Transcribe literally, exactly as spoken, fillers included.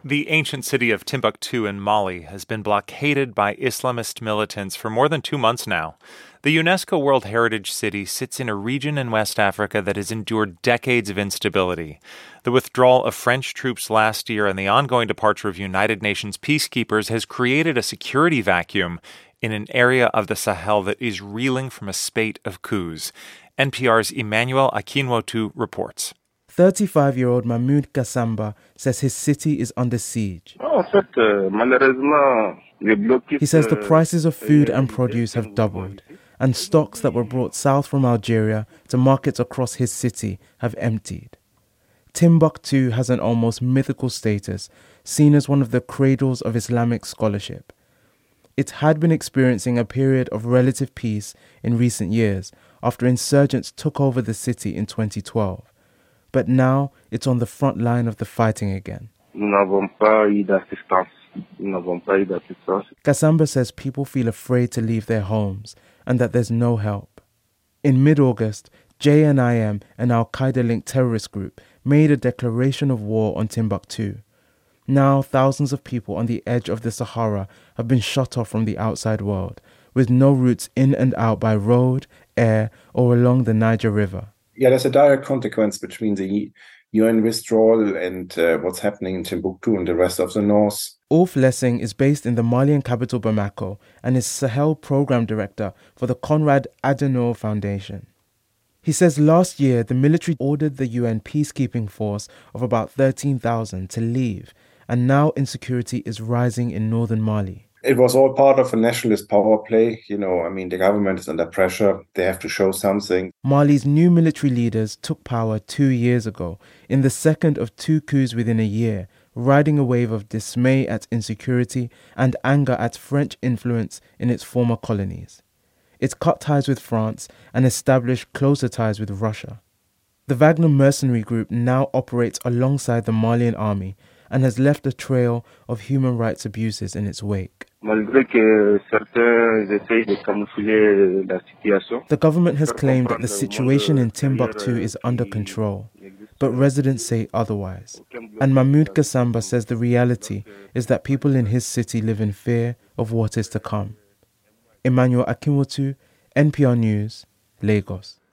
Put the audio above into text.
The ancient city of Timbuktu in Mali has been blockaded by Islamist militants for more than two months now. The UNESCO World Heritage City sits in a region in West Africa that has endured decades of instability. The withdrawal of French troops last year and the ongoing departure of United Nations peacekeepers has created a security vacuum in an area of the Sahel that is reeling from a spate of coups. N P R's Emmanuel Akinwotu reports. thirty-five-year-old Mahmoud Gassamba says his city is under siege. He says the prices of food and produce have doubled, and stocks that were brought south from Algeria to markets across his city have emptied. Timbuktu has an almost mythical status, seen as one of the cradles of Islamic scholarship. It had been experiencing a period of relative peace in recent years after insurgents took over the city in twenty twelve. But now it's on the front line of the fighting again. Gassamba says people feel afraid to leave their homes and that there's no help. In mid-August, J N I M, an Al-Qaeda-linked terrorist group, made a declaration of war on Timbuktu. Now thousands of people on the edge of the Sahara have been shut off from the outside world, with no routes in and out by road, air, or along the Niger River. Yeah, there's a direct consequence between the U N withdrawal and uh, what's happening in Timbuktu and the rest of the north. Ulf Lessing is based in the Malian capital Bamako and is Sahel Program Director for the Konrad Adenauer Foundation. He says last year the military ordered the U N peacekeeping force of about thirteen thousand to leave, and now insecurity is rising in northern Mali. It was all part of a nationalist power play. You know, I mean, the government is under pressure. They have to show something. Mali's new military leaders took power two years ago, in the second of two coups within a year, riding a wave of dismay at insecurity and anger at French influence in its former colonies. It cut ties with France and established closer ties with Russia. The Wagner mercenary group now operates alongside the Malian army and has left a trail of human rights abuses in its wake. The government has claimed that the situation in Timbuktu is under control, but residents say otherwise. And Mahmoud Gassamba says the reality is that people in his city live in fear of what is to come. Emmanuel Akinwotu, N P R News, Lagos.